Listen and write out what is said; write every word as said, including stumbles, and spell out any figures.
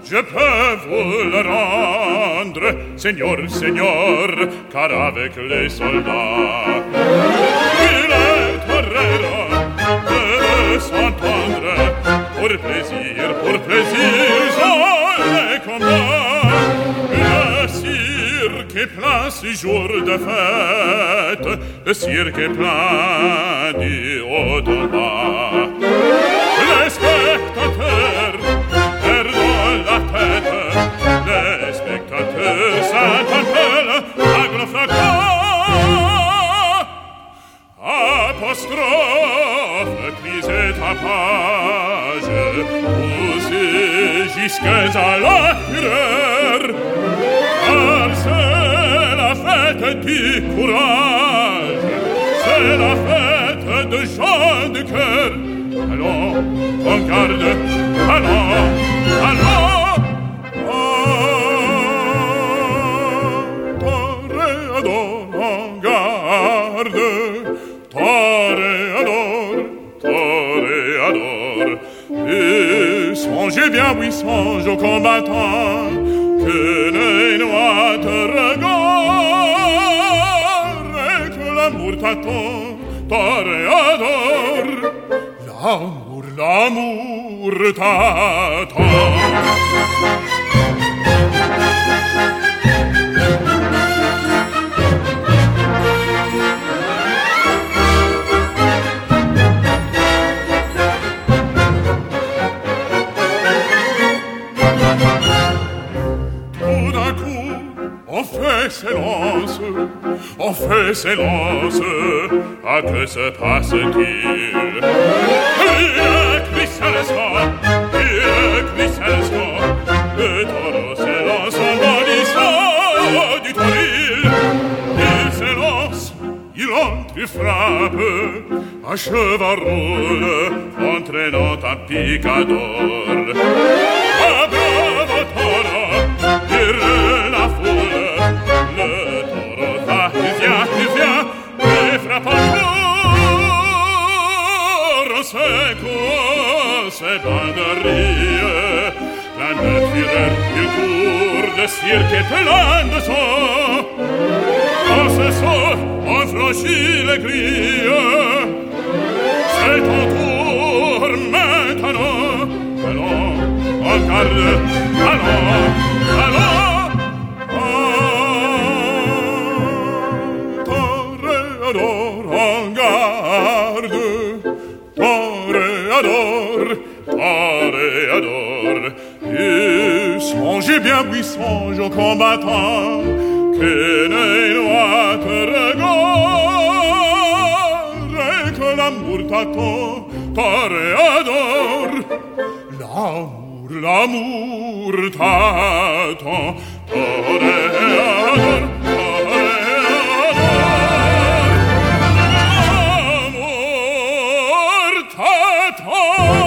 je peux vous le rendre, Seigneur, Seigneur, car avec les soldats, il est torero de s'entendre, pour plaisir, pour plaisir, sont les combats. Le cirque est plein ce jour de fête, le cirque est plein du haut en bas. Les spectateurs perdent la tête, les spectateurs s'interpellent à grand fracas. Apostrophe, cris et tapage, poussés jusqu'à la fureur, car c'est la fête du courage, c'est la fête de gens de cœur. Allons, en garde, allons, allons, toréador, en garde, toréador, toréador. Et songez bien, oui, songe aux combattants, que les noix te regardent et que l'amour t'attend, toréador. L'amour, l'amour t'attend. Tout d'un coup, on fait silence, on fait silence. À que se passe-t-il? Il crie célestement, il crie célestement. Le taureau s'élance en bondissant du toril. Il s'élance, il entre, il frappe, à cheval roule, entraînant un picador. Ah, bravo taureau, hurle la foule. Le taureau va, il vient, il vient, et frappe encore. On secoue ses banderilles, plein de fureur, il court, le cirque est plein de sang. On se sauve, on franchit les grilles. C'est ton tour maintenant. Allons, en garde, allons, allons. Toréador, en garde, toréador, toréador. Et songez bien, oui, songe aux combattants, que les lois te regardent et que l'amour t'attend, toréador. L'amour, l'amour t'attend, toréador, toréador. L'amour t'attend.